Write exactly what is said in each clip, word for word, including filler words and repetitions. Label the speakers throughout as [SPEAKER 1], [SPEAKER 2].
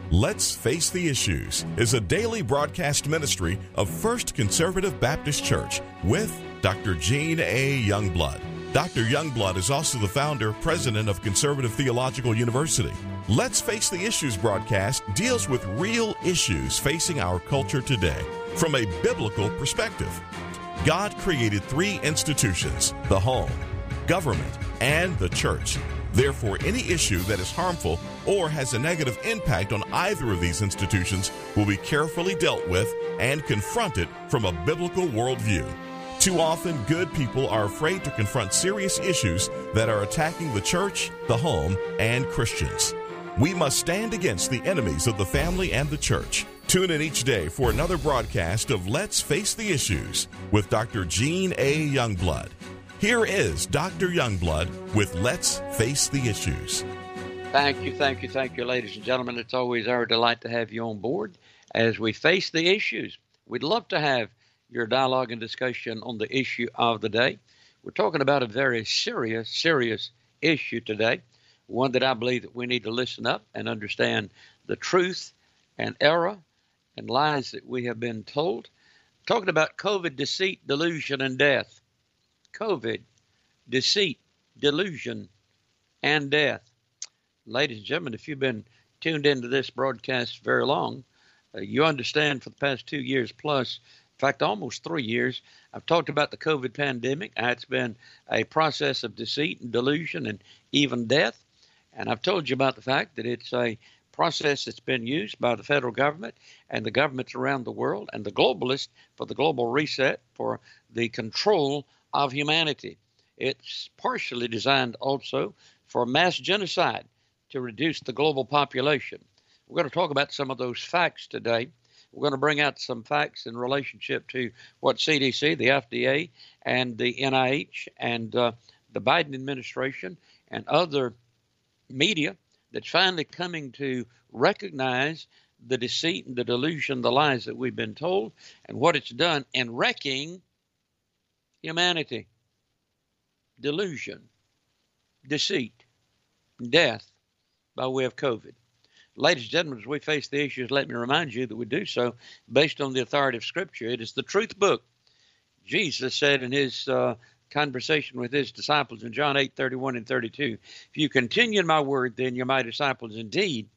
[SPEAKER 1] Let's Face the Issues is a daily broadcast ministry of First Conservative Baptist Church with Doctor Gene A. Youngblood. Doctor Youngblood is also the founder, president of Conservative Theological University. Let's Face the Issues broadcast deals with real issues facing our culture today from a biblical perspective. God created three institutions: the home, government, and the church. Therefore, any issue that is harmful or has a negative impact on either of these institutions will be carefully dealt with and confronted from a biblical worldview. Too often, good people are afraid to confront serious issues that are attacking the church, the home, and Christians. We must stand against the enemies of the family and the church. Tune in each day for another broadcast of Let's Face the Issues with Doctor Gene A. Youngblood. Here is Doctor Youngblood with Let's Face the Issues.
[SPEAKER 2] Thank you, thank you, thank you, ladies and gentlemen. It's always our delight to have you on board as we face the issues. We'd love to have your dialogue and discussion on the issue of the day. We're talking about a very serious, serious issue today, one that I believe that we need to listen up and understand the truth and error and lies that we have been told. Talking about COVID, deceit, delusion, and death. COVID, deceit, delusion, and death. Ladies and gentlemen, if you've been tuned into this broadcast very long, uh, you understand for the past two years plus, in fact, almost three years, I've talked about the COVID pandemic. It's been a process of deceit and delusion and even death. And I've told you about the fact that it's a process that's been used by the federal government and the governments around the world and the globalists for the global reset, for the control of humanity. It's partially designed also for mass genocide to reduce the global population. We're going to talk about some of those facts today. We're going to bring out some facts in relationship to what C D C, the F D A, and the N I H, and uh, the Biden administration, and other media that's finally coming to recognize the deceit and the delusion, the lies that we've been told, and what it's done in wrecking humanity. Delusion, deceit, death by way of COVID. Ladies and gentlemen, as we face the issues, let me remind you that we do so based on the authority of Scripture. It is the truth book. Jesus said in his uh, conversation with his disciples in John eight, thirty-one and thirty-two, if you continue in my word, then you're my disciples indeed,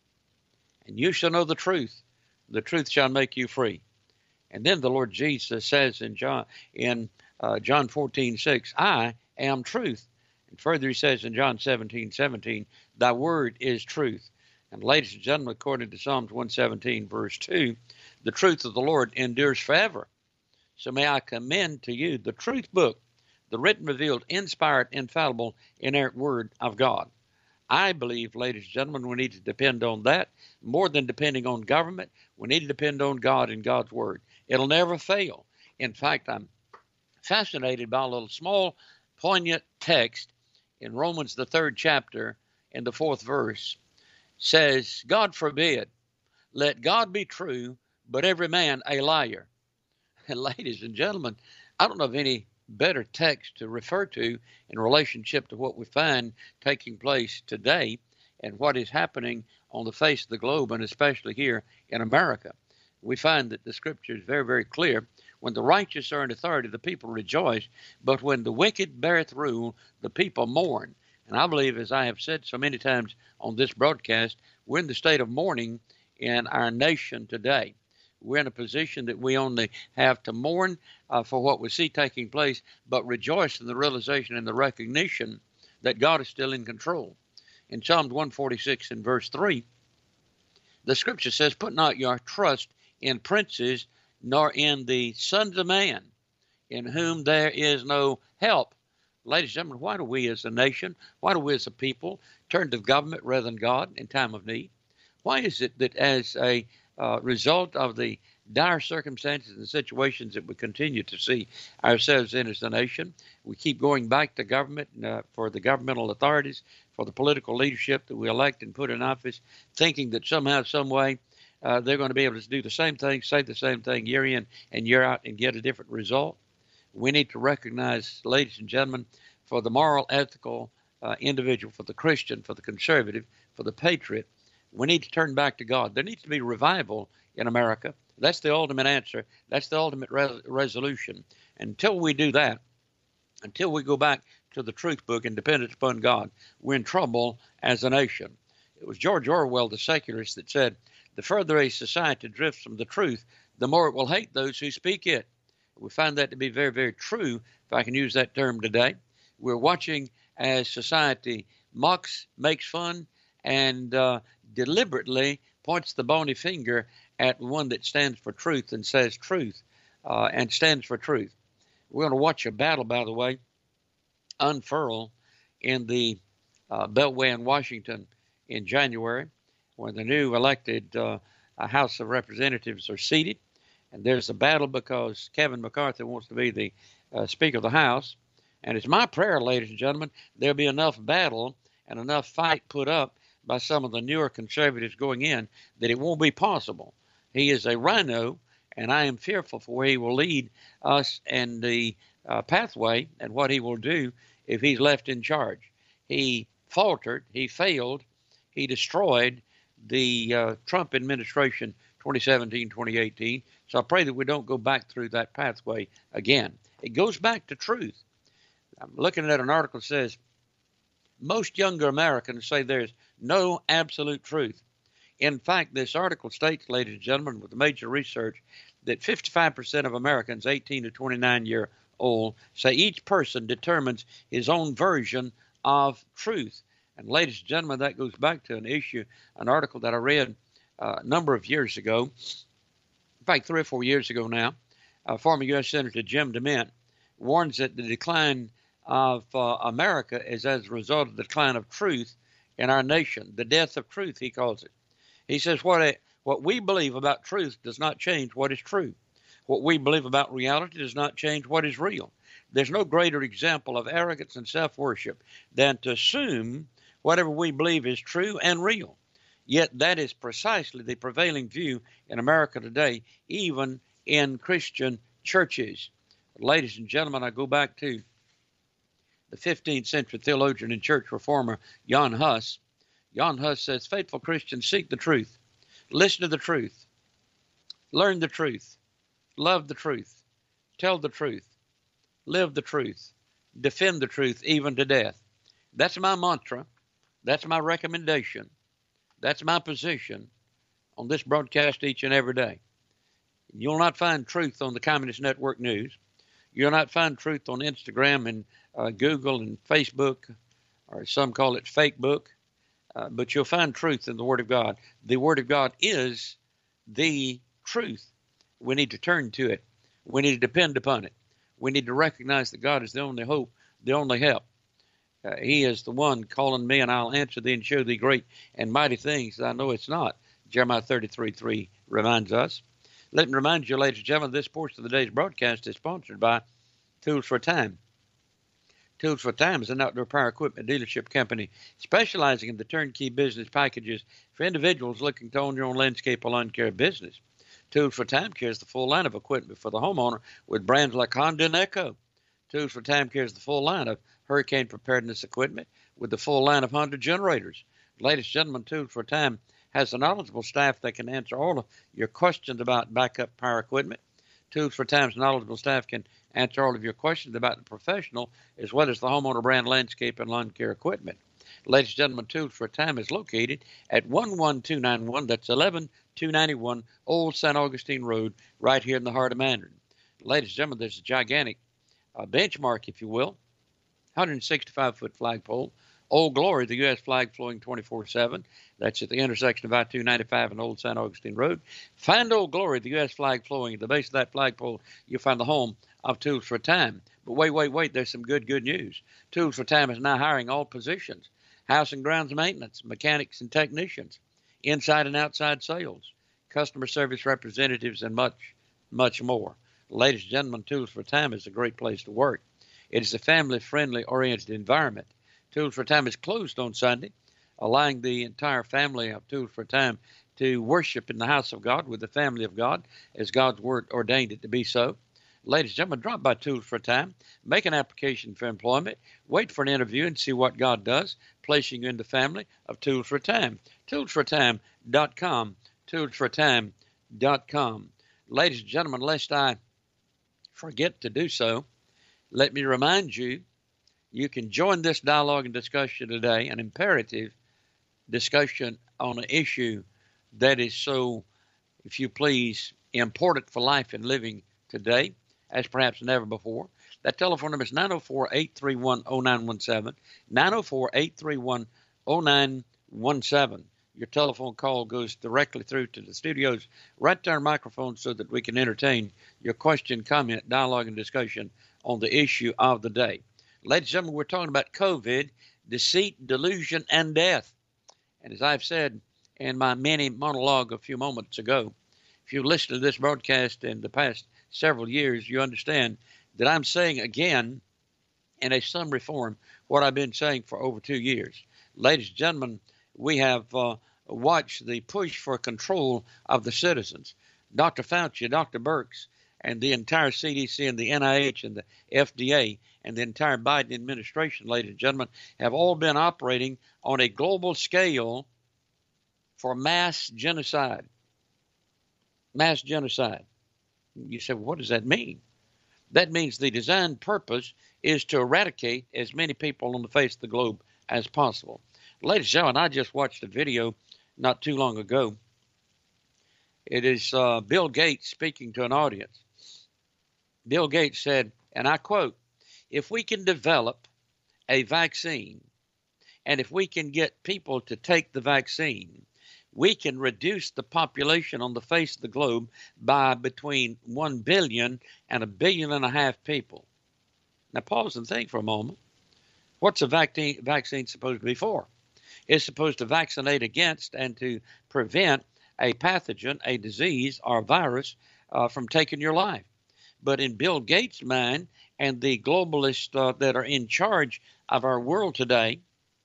[SPEAKER 2] and you shall know the truth. The truth shall make you free. And then the Lord Jesus says in John in uh, John fourteen, six, I am truth. And further he says in John seventeen, seventeen, thy word is truth. And ladies and gentlemen, according to Psalms one seventeen, verse two, the truth of the Lord endures forever. So may I commend to you the truth book, the written, revealed, inspired, infallible, inerrant word of God. I believe, ladies and gentlemen, we need to depend on that more than depending on government. We need to depend on God and God's word. It'll never fail. In fact, I'm fascinated by a little small, poignant text in Romans, the third chapter, in the fourth verse. Says, God forbid, let God be true, but every man a liar. And ladies and gentlemen, I don't know of any better text to refer to in relationship to what we find taking place today and what is happening on the face of the globe, and especially here in America. We find that the Scripture is very, very clear. When the righteous are in authority, the people rejoice, but when the wicked beareth rule, the people mourn. And I believe, as I have said so many times on this broadcast, we're in the state of mourning in our nation today. We're in a position that we only have to mourn uh, for what we see taking place, but rejoice in the realization and the recognition that God is still in control. In Psalms one forty-six and verse three, the Scripture says, put not your trust in princes, nor in the sons of man, in whom there is no help. Ladies and gentlemen, why do we as a nation, why do we as a people turn to the government rather than God in time of need? Why is it that as a uh, result of the dire circumstances and situations that we continue to see ourselves in as a nation, we keep going back to government uh, for the governmental authorities, for the political leadership that we elect and put in office, thinking that somehow, some way, uh, they're going to be able to do the same thing, say the same thing year in and year out and get a different result? We need to recognize, ladies and gentlemen, for the moral, ethical uh, individual, for the Christian, for the conservative, for the patriot, We need to turn back to God. There needs to be revival in America. That's the ultimate answer. That's the ultimate res- resolution. Until we do that, until we go back to the truth book and dependence upon God, we're in trouble as a nation. It was George Orwell, the secularist, that said, the further a society drifts from the truth, the more it will hate those who speak it. We find that to be very, very true, if I can use that term today. We're watching as society mocks, makes fun, and uh, deliberately points the bony finger at one that stands for truth and says truth uh, and stands for truth. We're going to watch a battle, by the way, unfurl in the uh, Beltway in Washington in January, when the new elected uh, House of Representatives are seated. And there's a battle because Kevin McCarthy wants to be the uh, Speaker of the House. And it's my prayer, ladies and gentlemen, there'll be enough battle and enough fight put up by some of the newer conservatives going in that it won't be possible. He is a rhino, and I am fearful for where he will lead us and the uh, pathway and what he will do if he's left in charge. He faltered, he failed, he destroyed the uh, Trump administration twenty seventeen, twenty eighteen. So I pray that we don't go back through that pathway again. It goes back to truth. I'm looking at an article that says, most younger Americans say there's no absolute truth. In fact, this article states, ladies and gentlemen, with major research, that fifty-five percent of Americans eighteen to twenty-nine year old say each person determines his own version of truth. And ladies and gentlemen, that goes back to an issue, an article that I read uh, a number of years ago, in fact, three or four years ago now. Uh, former U S Senator Jim DeMint warns that the decline of uh, America is as a result of the decline of truth in our nation, the death of truth, he calls it. He says what a, what we believe about truth does not change what is true. What we believe about reality does not change what is real. There's no greater example of arrogance and self-worship than to assume whatever we believe is true and real. Yet that is precisely the prevailing view in America today, even in Christian churches. Ladies and gentlemen, I go back to the fifteenth century theologian and church reformer Jan Hus. Jan Hus says, faithful Christians seek the truth, listen to the truth, learn the truth, love the truth, tell the truth, live the truth, defend the truth even to death. That's my mantra. That's my recommendation. That's my position on this broadcast each and every day. You'll not find truth on the Communist Network News. You'll not find truth on Instagram and uh, Google and Facebook, or some call it fake book. Uh, but you'll find truth in the Word of God. The Word of God is the truth. We need to turn to it. We need to depend upon it. We need to recognize that God is the only hope, the only help. Uh, he is the one calling me, and I'll answer thee and show thee great and mighty things that I know it's not. Jeremiah thirty-three three reminds us. Let me remind you, ladies and gentlemen, this portion of the day's broadcast is sponsored by Tools for Time. Tools for Time is an outdoor power equipment dealership company specializing in the turnkey business packages for individuals looking to own your own landscape or lawn care business. Tools for Time carries the full line of equipment for the homeowner with brands like Honda and Echo. Tools for Time carries the full line of hurricane preparedness equipment with the full line of Honda generators. Ladies and gentlemen, Tools for Time has a knowledgeable staff that can answer all of your questions about backup power equipment. Tools for Time's knowledgeable staff can answer all of your questions about the professional as well as the homeowner brand landscape and lawn care equipment. Ladies and gentlemen, Tools for Time is located at one one two nine one, that's eleven two ninety-one Old Saint Augustine Road, right here in the heart of Mandarin. Ladies and gentlemen, there's a gigantic uh, benchmark, if you will, one hundred sixty-five foot flagpole. Old Glory, the U S flag flowing twenty-four seven. That's at the intersection of I two ninety-five and Old Saint Augustine Road. Find Old Glory, the U S flag flowing. At the base of that flagpole, you'll find the home of Tools for Time. But wait, wait, wait, there's some good, good news. Tools for Time is now hiring all positions: house and grounds maintenance, mechanics and technicians, inside and outside sales, customer service representatives, and much, much more. Ladies and gentlemen, Tools for Time is a great place to work. It is a family-friendly oriented environment. Tools for Time is closed on Sunday, allowing the entire family of Tools for Time to worship in the house of God with the family of God as God's word ordained it to be so. Ladies and gentlemen, drop by Tools for Time, make an application for employment, wait for an interview and see what God does, placing you in the family of Tools for Time. tools for time dot com, tools for time dot com. Ladies and gentlemen, lest I forget to do so, let me remind you, you can join this dialogue and discussion today, an imperative discussion on an issue that is so, if you please, important for life and living today, as perhaps never before. That telephone number is nine oh four, eight three one, oh nine one seven, nine oh four, eight three one, oh nine one seven. Your telephone call goes directly through to the studios, right to our microphone, so that we can entertain your question, comment, dialogue, and discussion on the issue of the day. Ladies and gentlemen, we're talking about COVID, deceit, delusion, and death. And as I've said in my mini monologue a few moments ago, if you listen to this broadcast in the past several years, you understand that I'm saying again in a summary form what I've been saying for over two years. Ladies and gentlemen, we have uh, watched the push for control of the citizens. Doctor Fauci, Doctor Birx, and the entire C D C and the N I H and the F D A and the entire Biden administration, ladies and gentlemen, have all been operating on a global scale for mass genocide. Mass genocide. You say, well, what does that mean? That means the design purpose is to eradicate as many people on the face of the globe as possible. Ladies and gentlemen, I just watched a video not too long ago. It is uh, Bill Gates speaking to an audience. Bill Gates said, and I quote, "If we can develop a vaccine, and if we can get people to take the vaccine, we can reduce the population on the face of the globe by between one billion and a billion and a half people." Now pause and think for a moment. What's a vaccine, vaccine supposed to be for? It's supposed to vaccinate against and to prevent a pathogen, a disease, or a virus uh, from taking your life. But in Bill Gates' mind and the globalists uh, that are in charge of our world today,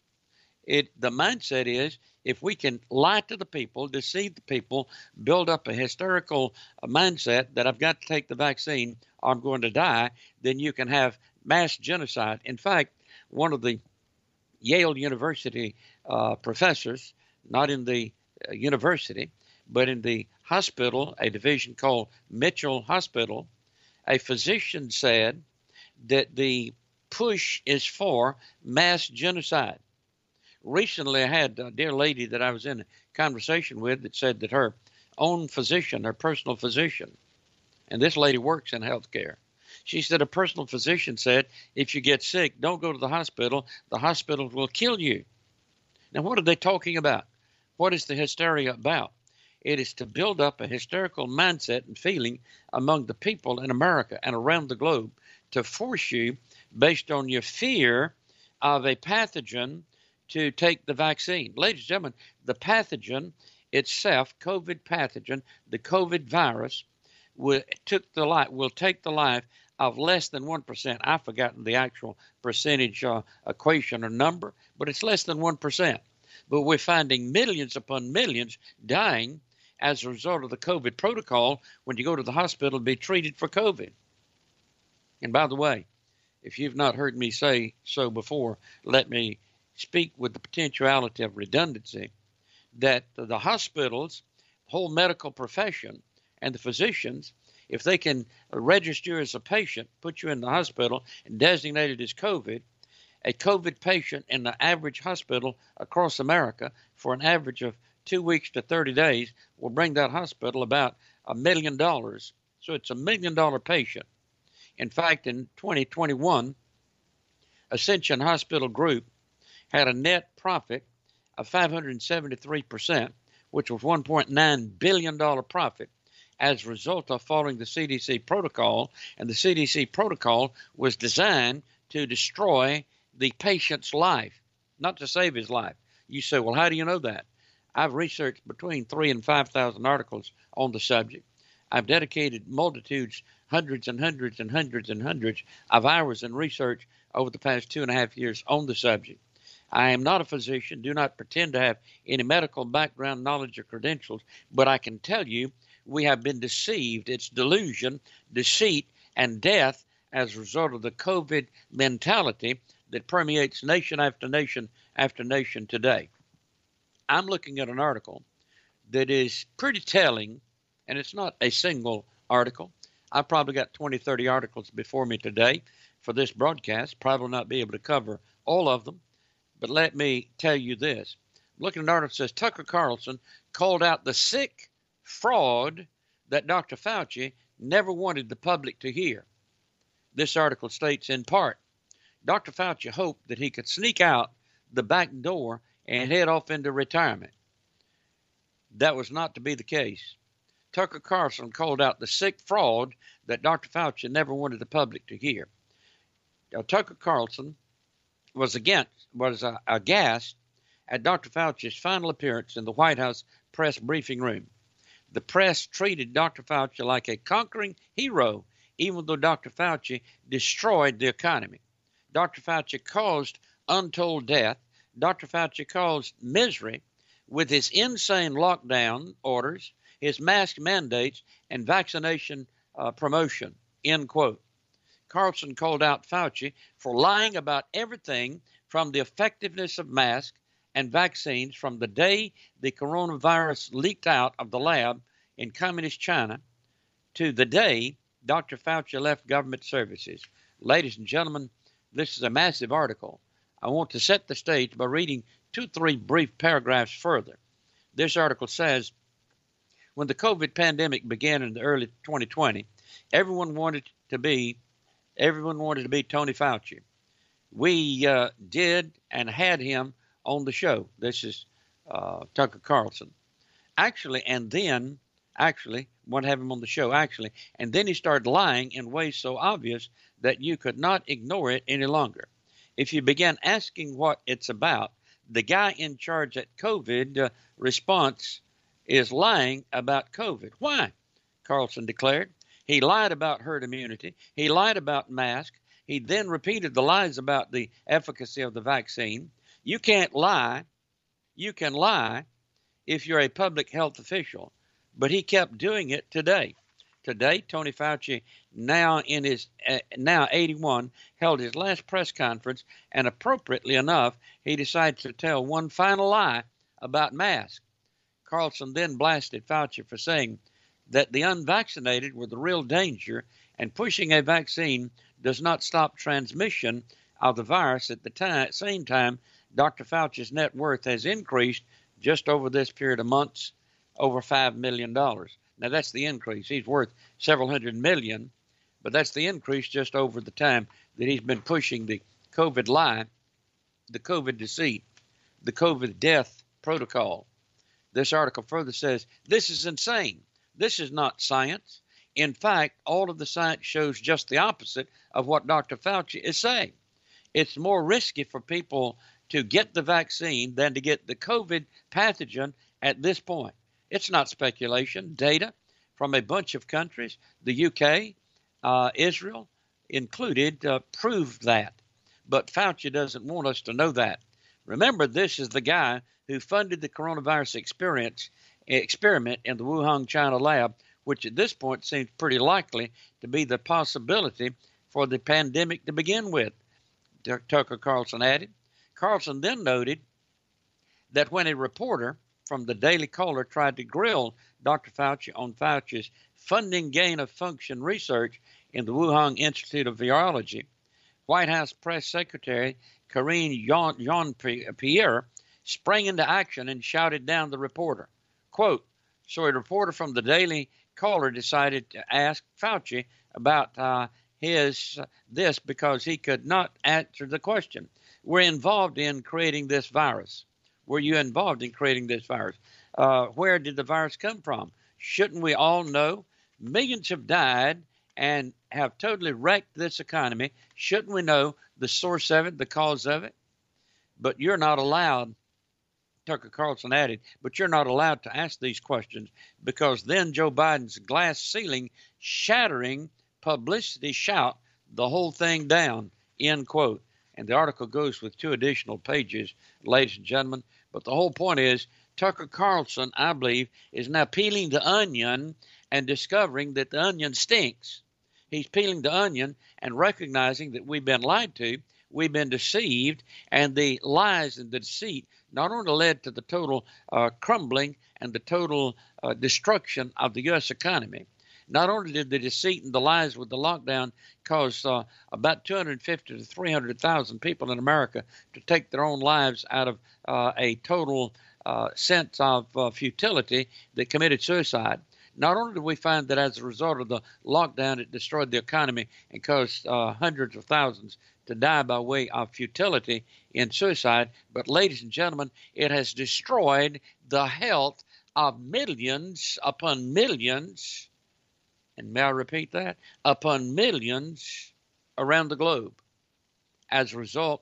[SPEAKER 2] it the mindset is, if we can lie to the people, deceive the people, build up a hysterical mindset that I've got to take the vaccine or I'm going to die, then you can have mass genocide. In fact, one of the Yale University uh, professors, not in the uh, university, but in the hospital, a division called Mitchell Hospital, a physician said that the push is for mass genocide. Recently, I had a dear lady that I was in a conversation with that said that her own physician, her personal physician, and this lady works in healthcare, she said a personal physician said, if you get sick, don't go to the hospital. The hospital will kill you. Now, what are they talking about? What is the hysteria about? It is to build up a hysterical mindset and feeling among the people in America and around the globe to force you, based on your fear of a pathogen, to take the vaccine. Ladies and gentlemen, the pathogen itself, COVID pathogen, the COVID virus, will, took the life, will take the life of less than one percent. I've forgotten the actual percentage uh, equation or number, but it's less than one percent. But we're finding millions upon millions dying as a result of the COVID protocol when you go to the hospital to be treated for COVID. And by the way, if you've not heard me say so before, let me speak with the potentiality of redundancy, that the hospitals, whole medical profession, and the physicians, if they can register as a patient, put you in the hospital and designate it as COVID, a COVID patient in the average hospital across America for an average of two weeks to thirty days will bring that hospital about a million dollars. So it's a million dollar patient. In fact, in twenty twenty-one, Ascension Hospital Group had a net profit of five hundred seventy-three percent, which was one point nine billion dollars profit as a result of following the C D C protocol. And the C D C protocol was designed to destroy the patient's life, not to save his life. You say, well, how do you know that? I've researched between three and five thousand articles on the subject. I've dedicated multitudes, hundreds and hundreds and hundreds and hundreds of hours in research over the past two and a half years on the subject. I am not a physician, do not pretend to have any medical background, knowledge, or credentials, but I can tell you we have been deceived. It's delusion, deceit, and death as a result of the COVID mentality that permeates nation after nation after nation today. I'm looking at an article that is pretty telling, and it's not a single article. I've probably got twenty, thirty articles before me today for this broadcast. Probably not be able to cover all of them, but let me tell you this. Looking at an article that says Tucker Carlson called out the sick fraud that Doctor Fauci never wanted the public to hear. This article states in part, Doctor Fauci hoped that he could sneak out the back door and head off into retirement. That was not to be the case. Tucker Carlson called out the sick fraud that Doctor Fauci never wanted the public to hear. Now, Tucker Carlson was against, was uh, aghast at Doctor Fauci's final appearance in the White House press briefing room. The press treated Doctor Fauci like a conquering hero, even though Doctor Fauci destroyed the economy. Doctor Fauci caused untold death. Doctor Fauci caused misery with his insane lockdown orders, his mask mandates, and vaccination uh, promotion, end quote. Carlson called out Fauci for lying about everything from the effectiveness of masks and vaccines from the day the coronavirus leaked out of the lab in communist China to the day Doctor Fauci left government services. Ladies and gentlemen, this is a massive article. I want to set the stage by reading two, three brief paragraphs further. This article says, when the COVID pandemic began in the early twenty twenty, everyone wanted to be, everyone wanted to be Tony Fauci. We uh, did and had him on the show. This is uh, Tucker Carlson. Actually, and then, actually, want to have him on the show, actually, and then he started lying in ways so obvious that you could not ignore it any longer. If you began asking what it's about, the guy in charge at COVID uh, response is lying about COVID. Why? Carlson declared. He lied about herd immunity. He lied about masks. He then repeated the lies about the efficacy of the vaccine. You can't lie. You can lie if you're a public health official, but he kept doing it today. Today, Tony Fauci, now in his uh, now eighty-one, held his last press conference, and appropriately enough, he decided to tell one final lie about masks. Carlson then blasted Fauci for saying that the unvaccinated were the real danger, and pushing a vaccine does not stop transmission of the virus. At the time, same time, Doctor Fauci's net worth has increased just over this period of months, over five million dollars. Now, that's the increase. He's worth several hundred million, but that's the increase just over the time that he's been pushing the COVID lie, the COVID deceit, the COVID death protocol. This article further says, this is insane. This is not science. In fact, all of the science shows just the opposite of what Doctor Fauci is saying. It's more risky for people to get the vaccine than to get the COVID pathogen at this point. It's not speculation. Data from a bunch of countries, the U K, uh, Israel included, uh, proved that. But Fauci doesn't want us to know that. Remember, this is the guy who funded the coronavirus experience, experiment in the Wuhan, China lab, which at this point seems pretty likely to be the possibility for the pandemic to begin with, Tucker Carlson added. Carlson then noted that when a reporter from the Daily Caller tried to grill Doctor Fauci on Fauci's funding gain-of-function research in the Wuhan Institute of Virology, White House Press Secretary Karine Jean-Pierre sprang into action and shouted down the reporter. Quote, so a reporter from the Daily Caller decided to ask Fauci about uh, his uh, this because he could not answer the question. We're involved in creating this virus. Were you involved in creating this virus? Uh, where did the virus come from? Shouldn't we all know? Millions have died and have totally wrecked this economy. Shouldn't we know the source of it, the cause of it? But you're not allowed, Tucker Carlson added, but you're not allowed to ask these questions because then Joe Biden's glass ceiling shattering publicity shout the whole thing down, end quote. And the article goes with two additional pages, ladies and gentlemen. But the whole point is Tucker Carlson, I believe, is now peeling the onion and discovering that the onion stinks. He's peeling the onion and recognizing that we've been lied to, we've been deceived, and the lies and the deceit not only led to the total uh, crumbling and the total uh, destruction of the U S economy, not only did the deceit and the lies with the lockdown cause uh, about two hundred fifty to three hundred thousand people in America to take their own lives out of uh, a total uh, sense of uh, futility that committed suicide. Not only did we find that as a result of the lockdown, it destroyed the economy and caused uh, hundreds of thousands to die by way of futility in suicide, but ladies and gentlemen, it has destroyed the health of millions upon millions, and may I repeat that, upon millions around the globe as a result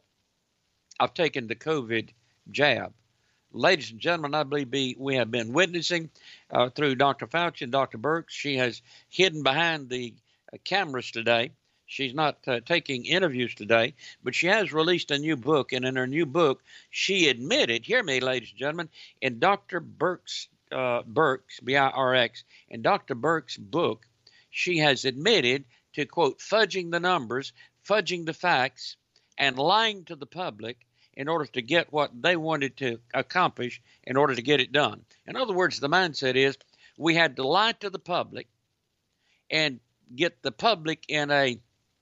[SPEAKER 2] of taking the COVID jab. Ladies and gentlemen, I believe we have been witnessing uh, through Doctor Fauci and Doctor Birx. She has hidden behind the uh, cameras today. She's not uh, taking interviews today, but she has released a new book. And in her new book, she admitted, hear me, ladies and gentlemen, in Doctor Birx, uh, Birx, B I R X, in Doctor Birx's book, she has admitted to, quote, fudging the numbers, fudging the facts, and lying to the public in order to get what they wanted to accomplish in order to get it done. In other words, the mindset is we had to lie to the public and get the public in a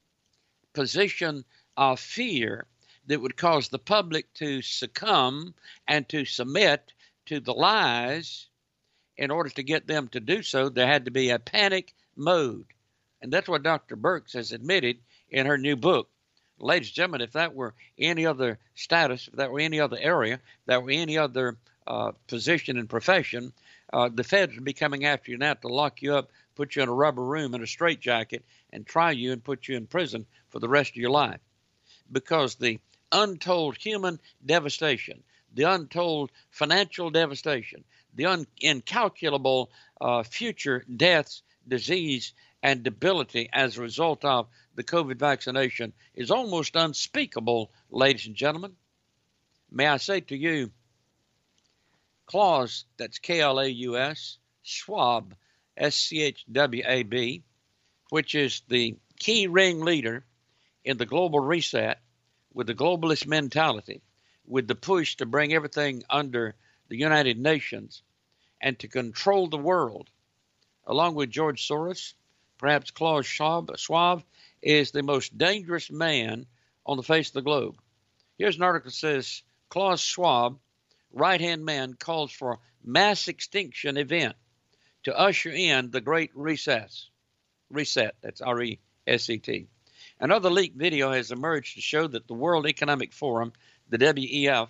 [SPEAKER 2] position of fear that would cause the public to succumb and to submit to the lies. In order to get them to do so, there had to be a panic mode. And that's what Doctor Birx has admitted in her new book. Ladies and gentlemen, if that were any other status, if that were any other area, if that were any other uh, position and profession, uh, the feds would be coming after you now to lock you up, put you in a rubber room in a straitjacket, and try you and put you in prison for the rest of your life. Because the untold human devastation, the untold financial devastation, the un- incalculable uh, future deaths, disease, and debility as a result of the COVID vaccination is almost unspeakable, ladies and gentlemen. May I say to you, Klaus, that's K L A U S, Schwab, S C H W A B, which is the key ringleader in the global reset with the globalist mentality, with the push to bring everything under the United Nations and to control the world, along with George Soros. Perhaps Klaus Schwab, Schwab is the most dangerous man on the face of the globe. Here's an article that says, Klaus Schwab, right-hand man, calls for mass extinction event to usher in the Great Recess. Reset, that's R E S E T. Another leaked video has emerged to show that the World Economic Forum, the W E F,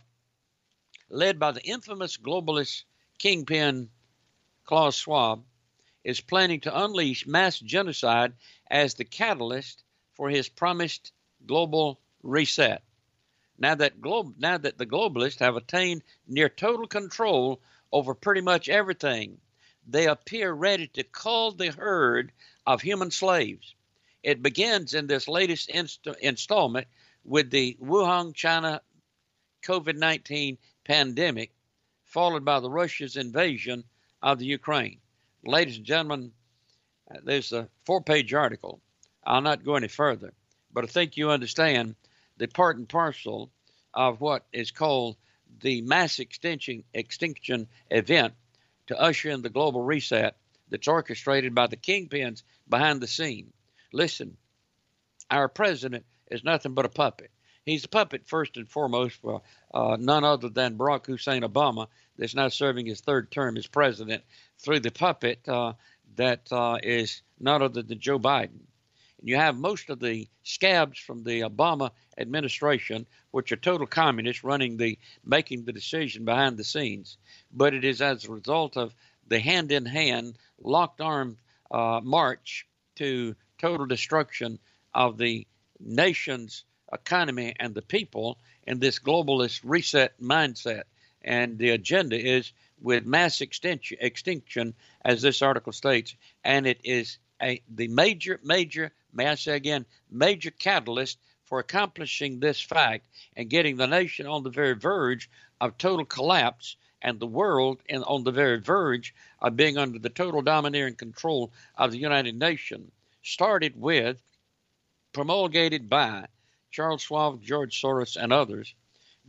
[SPEAKER 2] led by the infamous globalist kingpin Klaus Schwab, is planning to unleash mass genocide as the catalyst for his promised global reset. Now that, glo- now that the globalists have attained near total control over pretty much everything, they appear ready to cull the herd of human slaves. It begins in this latest inst- installment with the Wuhan, China COVID nineteen pandemic, followed by the Russia's invasion of the Ukraine. Ladies and gentlemen, there's a four-page article. I'll not go any further, but I think you understand the part and parcel of what is called the mass extinction, extinction event to usher in the global reset that's orchestrated by the kingpins behind the scene. Listen, our president is nothing but a puppet. He's a puppet first and foremost for uh, none other than Barack Hussein Obama, that's now serving his third term as president, through the puppet uh, that uh, is none other than Joe Biden. And you have most of the scabs from the Obama administration, which are total communists, running the, making the decision behind the scenes. But it is as a result of the hand-in-hand, locked-arm uh, march to total destruction of the nation's economy and the people in this globalist reset mindset. And the agenda is with mass extinction, extinction, as this article states, and it is a, the major, major, may I say again, major catalyst for accomplishing this fact and getting the nation on the very verge of total collapse and the world in, on the very verge of being under the total domineering control of the United Nations, started with, promulgated by Charles Schwab, George Soros, and others,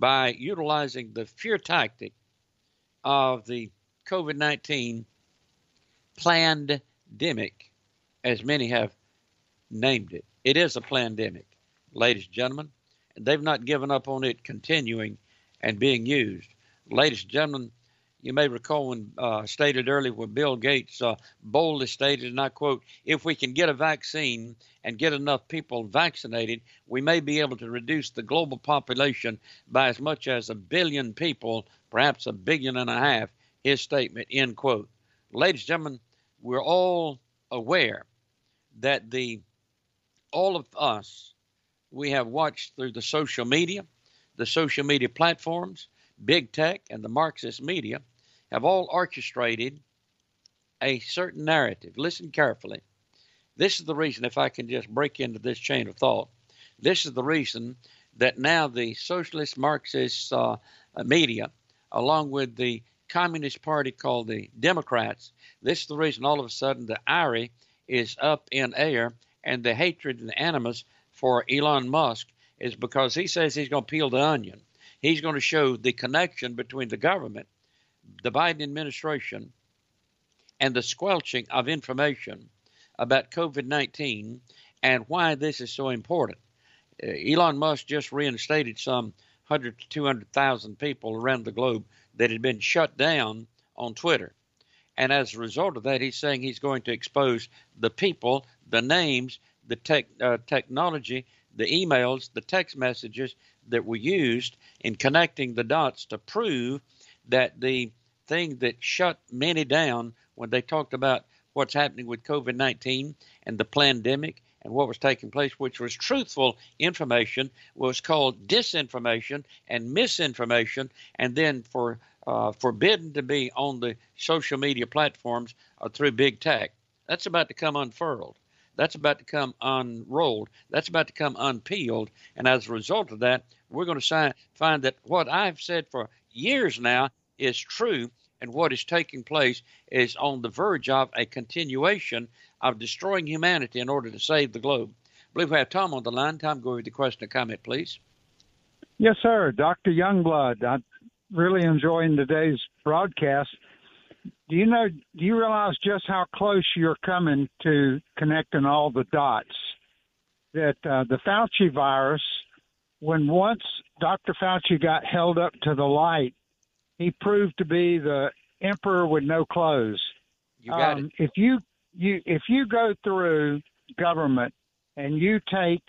[SPEAKER 2] by utilizing the fear tactic of the COVID nineteen plandemic, as many have named it. It is a plandemic, ladies and gentlemen, and they've not given up on it continuing and being used. Ladies and gentlemen, you may recall when uh, stated earlier when Bill Gates uh, boldly stated, and I quote, if we can get a vaccine and get enough people vaccinated, we may be able to reduce the global population by as much as a billion people, perhaps a billion and a half, his statement, end quote. Ladies and gentlemen, we're all aware that the all of us, we have watched through the social media, the social media platforms, big tech, and the Marxist media, have all orchestrated a certain narrative. Listen carefully. This is the reason, if I can just break into this chain of thought, this is the reason that now the socialist Marxist uh, media, along with the Communist Party called the Democrats, this is the reason all of a sudden the ire is up in air, and the hatred and animus for Elon Musk is because he says he's going to peel the onion. He's going to show the connection between the government, the Biden administration, and the squelching of information about COVID nineteen and why this is so important. Uh, Elon Musk just reinstated some one hundred to two hundred thousand people around the globe that had been shut down on Twitter. And as a result of that, he's saying he's going to expose the people, the names, the tech, uh, technology, the emails, the text messages that were used in connecting the dots to prove that the thing that shut many down when they talked about what's happening with COVID nineteen and the plandemic and what was taking place, which was truthful information, was called disinformation and misinformation, and then for uh, forbidden to be on the social media platforms or through big tech. That's about to come unfurled. That's about to come unrolled. That's about to come unpeeled. And as a result of that, we're going to find that what I've said for years now is true, and what is taking place is on the verge of a continuation of destroying humanity in order to save the globe. I believe we have Tom on the line. Tom, go with the question or comment, please.
[SPEAKER 3] Yes, sir. Doctor Youngblood, I'm really enjoying today's broadcast. Do you know, do you realize just how close you're coming to connecting all the dots? That uh, the Fauci virus, when once Doctor Fauci got held up to the light, he proved to be the emperor with no clothes.
[SPEAKER 2] You got
[SPEAKER 3] um,
[SPEAKER 2] it.
[SPEAKER 3] If you, you if you go through government and you take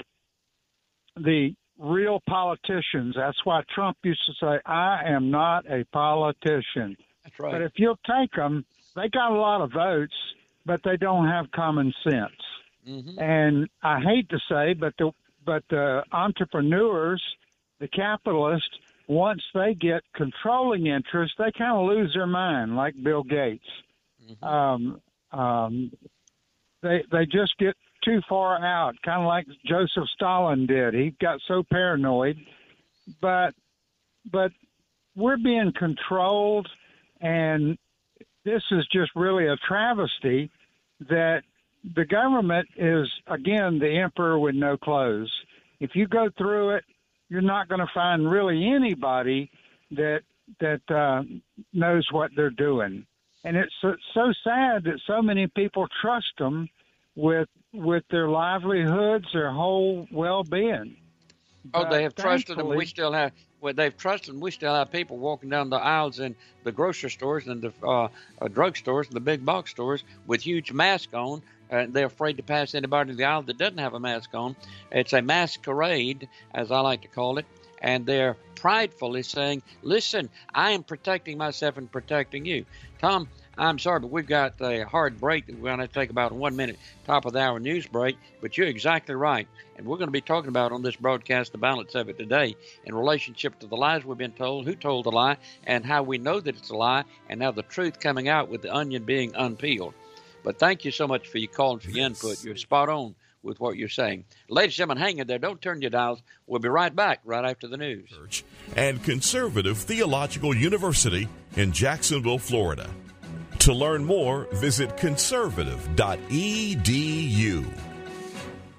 [SPEAKER 3] the real politicians, that's why Trump used to say, I am not a politician.
[SPEAKER 2] That's right.
[SPEAKER 3] But if you'll take them, they got a lot of votes, but they don't have common sense.
[SPEAKER 2] Mm-hmm.
[SPEAKER 3] And I hate to say, but the but the entrepreneurs, the capitalists, once they get controlling interest, they kind of lose their mind, like Bill Gates. Mm-hmm. Um, um, they they just get too far out, kind of like Joseph Stalin did. He got so paranoid. But but we're being controlled, and this is just really a travesty that the government is, again, the emperor with no clothes. If you go through it, you're not going to find really anybody that that uh, knows what they're doing. And it's so, so sad that so many people trust them with with their livelihoods, their whole well-being.
[SPEAKER 2] Oh,
[SPEAKER 3] But
[SPEAKER 2] they have trusted them. We
[SPEAKER 3] thankfully-
[SPEAKER 2] still have. Well, they've trusted them. We still have people walking down the aisles in the grocery stores and the uh, uh, drug stores and the big box stores with huge masks on. Uh, they're afraid to pass anybody in the aisle that doesn't have a mask on. It's a masquerade, as I like to call it, and they're pridefully saying, listen, I am protecting myself and protecting you. Tom, I'm sorry, but we've got a hard break that we're going to take about a one-minute top-of-the-hour news break, but you're exactly right. And we're going to be talking about on this broadcast the balance of it today in relationship to the lies we've been told, who told the lie, and how we know that it's a lie, and now the truth coming out with the onion being unpeeled. But thank you so much for your call and for your input. You're spot on with what you're saying. Ladies and gentlemen, hang in there. Don't turn your dials. We'll be right back right after the news.
[SPEAKER 1] Church and Conservative Theological University in Jacksonville, Florida. To learn more, visit conservative dot e d u.